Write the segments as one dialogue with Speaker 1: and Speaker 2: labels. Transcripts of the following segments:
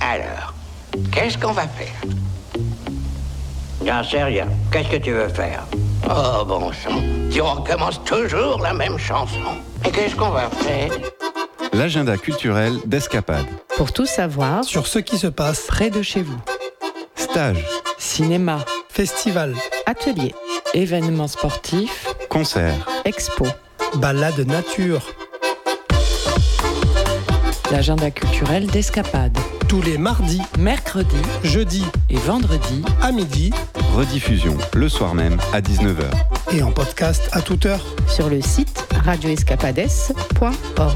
Speaker 1: Alors, qu'est-ce qu'on va faire?
Speaker 2: J'en sais rien. Qu'est-ce que tu veux faire?
Speaker 1: Oh, bon sang. Si on recommence toujours la même chanson. Et qu'est-ce qu'on va faire?
Speaker 3: L'agenda culturel d'Escapade.
Speaker 4: Pour tout savoir
Speaker 5: sur ce qui se passe
Speaker 4: près de chez vous.
Speaker 3: Stage,
Speaker 4: Cinéma,
Speaker 5: festival,
Speaker 4: ateliers, événements sportifs,
Speaker 3: concerts,
Speaker 4: expos.
Speaker 5: balade nature,
Speaker 4: L'agenda culturel d'Escapade.
Speaker 5: tous les mardis,
Speaker 4: Mercredi
Speaker 5: jeudis
Speaker 4: et vendredi
Speaker 5: à midi
Speaker 3: rediffusion le soir même à 19h.
Speaker 5: et en podcast à toute heure.
Speaker 4: sur le site radioescapades.org.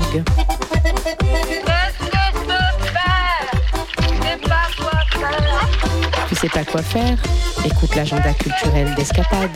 Speaker 4: Tu sais pas quoi faire? Écoute l'agenda culturel d'Escapade.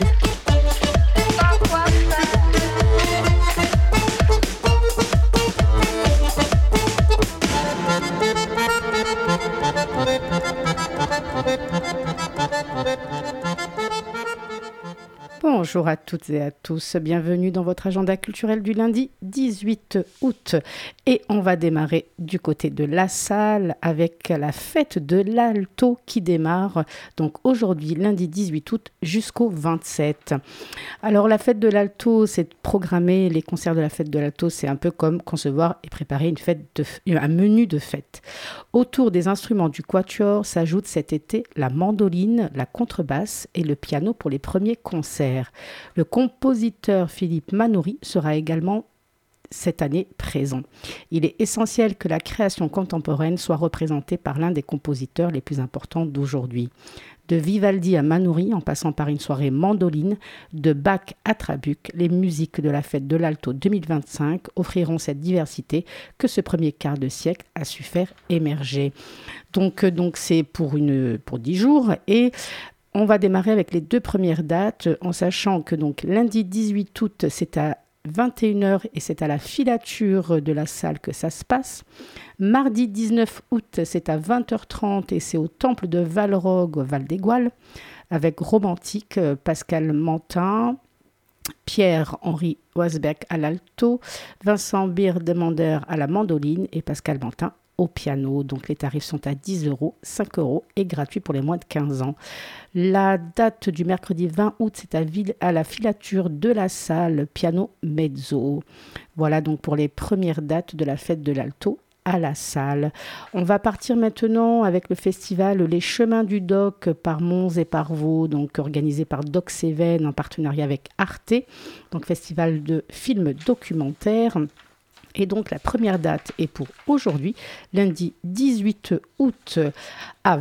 Speaker 4: Bonjour à toutes et à tous, bienvenue dans votre agenda culturel du lundi 18 août. Et on va démarrer du côté de la salle avec la fête de l'Alto qui démarre donc aujourd'hui lundi 18 août jusqu'au 27. Alors la fête de l'Alto, c'est programmer les concerts de la fête de l'Alto, c'est un peu comme concevoir et préparer un menu de fête. Autour des instruments du quatuor s'ajoute cet été la mandoline, la contrebasse et le piano pour les premiers concerts. Le compositeur Philippe Manoury sera également cette année présent. Il est essentiel que la création contemporaine soit représentée par l'un des compositeurs les plus importants d'aujourd'hui. De Vivaldi à Manoury, en passant par une soirée mandoline, de Bach à Trabuc, les musiques de la fête de l'Alto 2025 offriront cette diversité que ce premier quart de siècle a su faire émerger. Donc c'est pour 10 jours et on va démarrer avec les deux premières dates en sachant que donc lundi 18 août, c'est à 21h et c'est à la filature de la salle que ça se passe. Mardi 19 août, c'est à 20h30 et c'est au temple de Valrogue au Val d'Égoile avec Romantique, Pascal Mantin, Pierre-Henri Oisberg à l'alto, Vincent Birdemander à la mandoline et Pascal Mantin au piano. Donc les tarifs sont à 10 €, 5 € et gratuits pour les moins de 15 ans. La date du mercredi 20 août, c'est à la filature de la salle piano mezzo. Voilà donc pour les premières dates de la fête de l'Alto à la salle. On va partir maintenant avec le festival Les Chemins du Doc par Mons et par Vaux, donc organisé par Doc Cévennes en partenariat avec Arte, donc festival de films documentaires. Et donc la première date est pour aujourd'hui, lundi 18 août à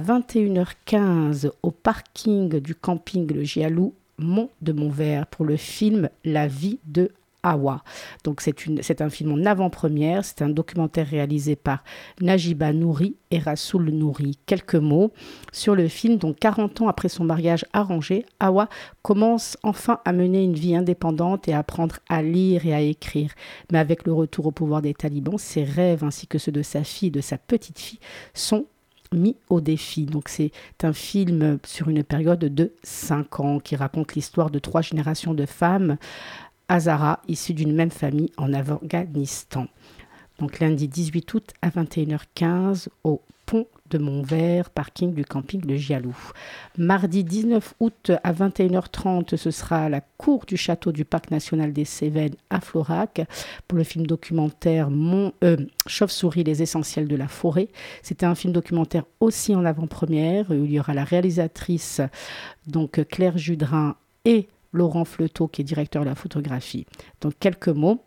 Speaker 4: 21h15 au parking du camping Le Gialou, Mont de Montvert pour le film La vie de Hawa. Donc c'est un film en avant-première, c'est un documentaire réalisé par Najiba Nouri et Rassoul Nouri. Quelques mots sur le film. Donc 40 ans après son mariage arrangé, Hawa commence enfin à mener une vie indépendante et à apprendre à lire et à écrire. Mais avec le retour au pouvoir des talibans, ses rêves ainsi que ceux de sa fille et de sa petite-fille sont mis au défi. Donc c'est un film sur une période de 5 ans qui raconte l'histoire de 3 générations de femmes Hazara, issus d'une même famille en Afghanistan. Donc lundi 18 août à 21h15 au pont de Montvert, parking du camping Le Gialou. Mardi 19 août à 21h30, ce sera à la cour du château du parc national des Cévennes à Florac pour le film documentaire Chauve-souris, les essentiels de la forêt. C'était un film documentaire aussi en avant-première où il y aura la réalisatrice donc Claire Judrin et Laurent Fleuteau, qui est directeur de la photographie. Donc, quelques mots.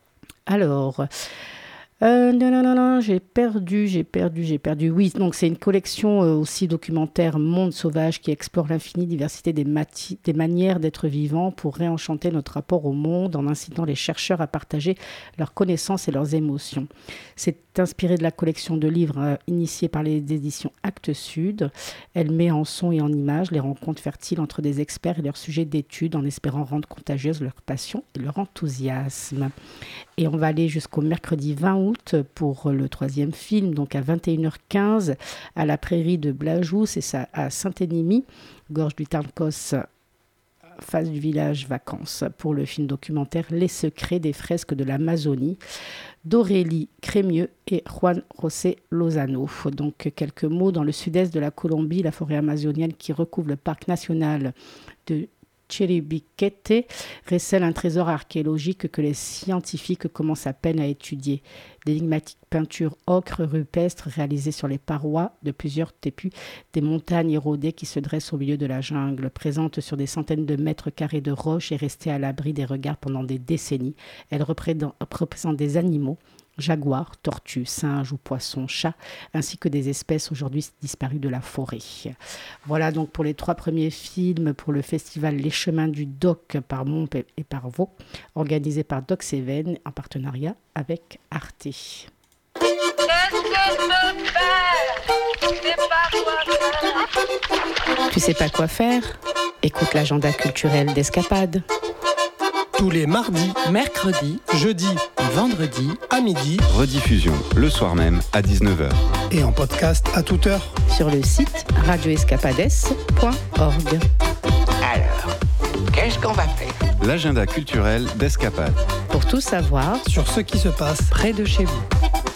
Speaker 4: Alors, j'ai perdu. Oui, donc c'est une collection aussi documentaire Monde sauvage qui explore l'infinie diversité des manières d'être vivant pour réenchanter notre rapport au monde en incitant les chercheurs à partager leurs connaissances et leurs émotions. C'est inspiré de la collection de livres initiée par les éditions Actes Sud. Elle met en son et en images les rencontres fertiles entre des experts et leurs sujets d'études en espérant rendre contagieuse leur passion et leur enthousiasme. Et on va aller jusqu'au mercredi 20 août pour le 3e film, donc à 21h15 à la prairie de Blajou, c'est ça, à Saint-Énimie, gorge du Tarn-Cos face du village vacances pour le film documentaire Les secrets des fresques de l'Amazonie d'Aurélie Crémieux et Juan José Lozano. Donc quelques mots dans le sud-est de la Colombie, la forêt amazonienne qui recouvre le parc national de Chiribiquete recèle un trésor archéologique que les scientifiques commencent à peine à étudier. D'énigmatiques peintures ocre rupestres réalisées sur les parois de plusieurs tépus, des montagnes érodées qui se dressent au milieu de la jungle, présentes sur des centaines de mètres carrés de roches et restées à l'abri des regards pendant des décennies. Elles représentent des animaux, jaguars, tortues, singes ou poissons, chats, ainsi que des espèces aujourd'hui disparues de la forêt. Voilà donc pour les 3 premiers films pour le festival Les Chemins du Doc par Momp et par Vaux, organisé par Doc Seven en partenariat avec Arte. Tu sais pas quoi faire ? Écoute l'agenda culturel d'Escapade.
Speaker 5: Tous les mardis,
Speaker 6: mercredi,
Speaker 5: jeudis
Speaker 6: et vendredi
Speaker 5: à midi
Speaker 3: Rediffusion le soir même à 19h.
Speaker 5: et en podcast à toute heure.
Speaker 4: Sur le site radioescapades.org.
Speaker 1: Alors, qu'est-ce qu'on va faire?
Speaker 3: L'agenda culturel d'Escapade.
Speaker 4: Pour tout savoir,
Speaker 5: Sur ce qui se passe
Speaker 6: près de chez vous.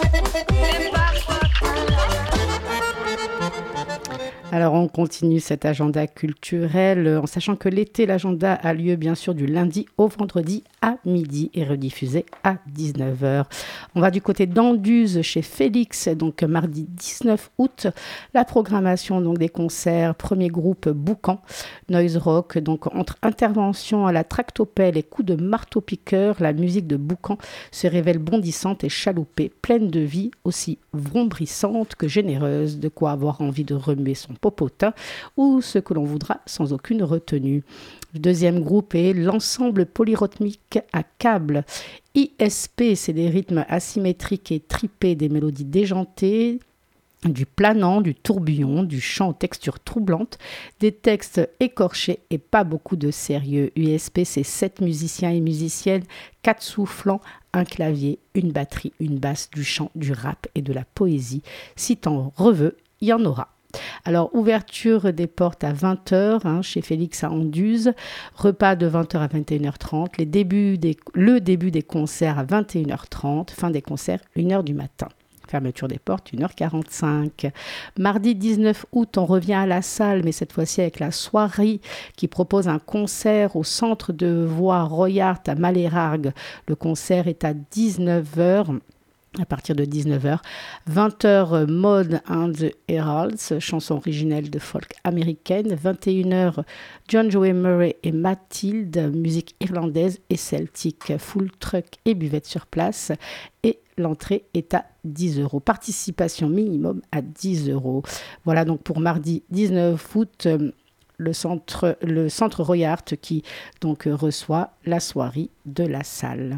Speaker 4: alors on continue cet agenda culturel en sachant que l'été, l'agenda a lieu bien sûr du lundi au vendredi à midi et rediffusé à 19h. On va du côté d'Anduze chez Félix, donc mardi 19 août. La programmation donc des concerts, premier groupe Boucan, Noise Rock, donc entre intervention à la tractopelle et coups de marteau-piqueur, la musique de Boucan se révèle bondissante et chaloupée, pleine de vie, aussi vrombrissante que généreuse, de quoi avoir envie de remuer son popotin ou ce que l'on voudra sans aucune retenue. Le deuxième groupe est l'ensemble polyrythmique à câble. ISP, c'est des rythmes asymétriques et tripés, des mélodies déjantées, du planant, du tourbillon, du chant aux textures troublantes, des textes écorchés et pas beaucoup de sérieux. USP, c'est 7 musiciens et musiciennes, 4 soufflants, un clavier, une batterie, une basse, du chant, du rap et de la poésie. Si t'en reveux, il y en aura. Alors, ouverture des portes à 20h chez Félix à Anduze, repas de 20h à 21h30, le début des concerts à 21h30, fin des concerts 1h du matin. Fermeture des portes, 1h45. Mardi 19 août, on revient à la salle, mais cette fois-ci avec la soirée qui propose un concert au centre de voix Royart à Malérargues. Le concert est à 19h. À partir de 19h, 20h, Maud and the Heralds, chanson originelle de folk américaine, 21h, John Joey Murray et Mathilde, musique irlandaise et celtique, full truck et buvette sur place, et l'entrée est à 10 €. Participation minimum à 10 €. Voilà donc pour mardi 19 août, le centre Royart qui donc reçoit la soirée de la salle.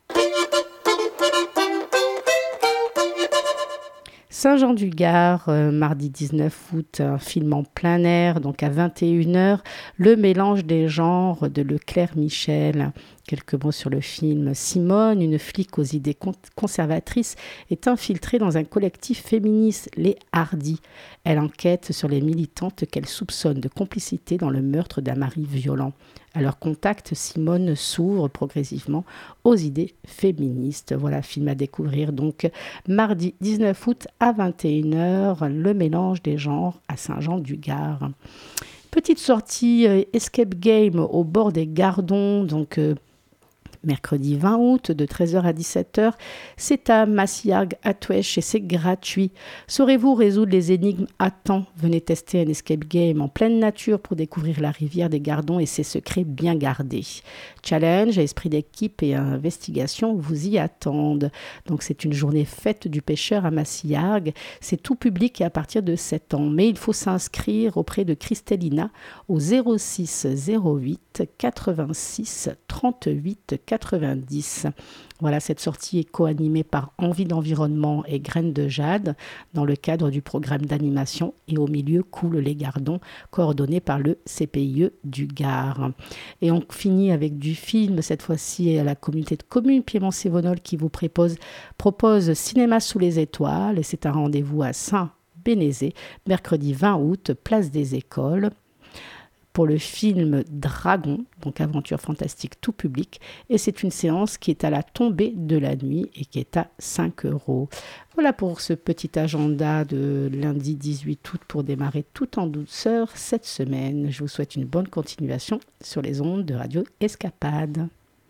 Speaker 4: Saint-Jean-du-Gard, mardi 19 août, un film en plein air, donc à 21h, Le mélange des genres de Leclerc Michel. Quelques mots sur le film. Simone, une flic aux idées conservatrices, est infiltrée dans un collectif féministe, les Hardis. Elle enquête sur les militantes qu'elle soupçonne de complicité dans le meurtre d'un mari violent. À leur contact, Simone s'ouvre progressivement aux idées féministes. Voilà, film à découvrir donc mardi 19 août à 21h, Le mélange des genres à Saint-Jean-du-Gard. Petite sortie escape game au bord des Gardons, donc mercredi 20 août de 13h à 17h, c'est à Massiargues à Touèche et c'est gratuit. Saurez-vous résoudre les énigmes à temps ? Venez tester un escape game en pleine nature pour découvrir la rivière des Gardons et ses secrets bien gardés. Challenge, esprit d'équipe et investigation vous y attendent. Donc c'est une journée fête du pêcheur à Massiargues. C'est tout public et à partir de 7 ans. Mais il faut s'inscrire auprès de Christelina au 06 08 86 38 90. Voilà, cette sortie est co-animée par Envie d'environnement et Graines de Jade dans le cadre du programme d'animation Et au milieu coulent les Gardons, coordonné par le CPIE du Gard. Et on finit avec du film, cette fois-ci à la communauté de communes Piémont-Sévonol qui vous propose Cinéma sous les étoiles et c'est un rendez-vous à Saint-Bénézé, mercredi 20 août, place des Écoles. pour le film Dragon, donc aventure fantastique tout public. Et c'est une séance qui est à la tombée de la nuit et qui est à 5 €. Voilà pour ce petit agenda de lundi 18 août pour démarrer tout en douceur cette semaine. Je vous souhaite une bonne continuation sur les ondes de Radio Escapade.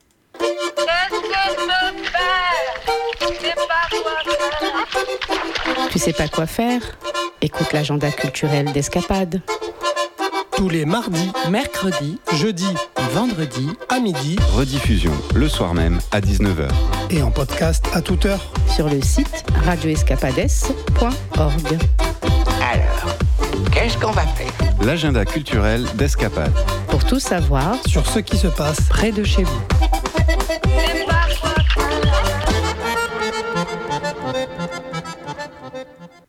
Speaker 4: Tu sais pas quoi faire? Écoute l'agenda culturel d'Escapade.
Speaker 5: Tous les mardis,
Speaker 6: Mercredi,
Speaker 5: jeudis
Speaker 6: et vendredi,
Speaker 5: à midi
Speaker 3: Rediffusion le soir même à 19h.
Speaker 5: et en podcast à toute heure.
Speaker 4: Sur le site radioescapades.org.
Speaker 1: Alors, qu'est-ce qu'on va faire?
Speaker 3: L'agenda culturel d'Escapade.
Speaker 4: Pour tout savoir,
Speaker 5: Sur ce qui se passe
Speaker 6: près de chez vous.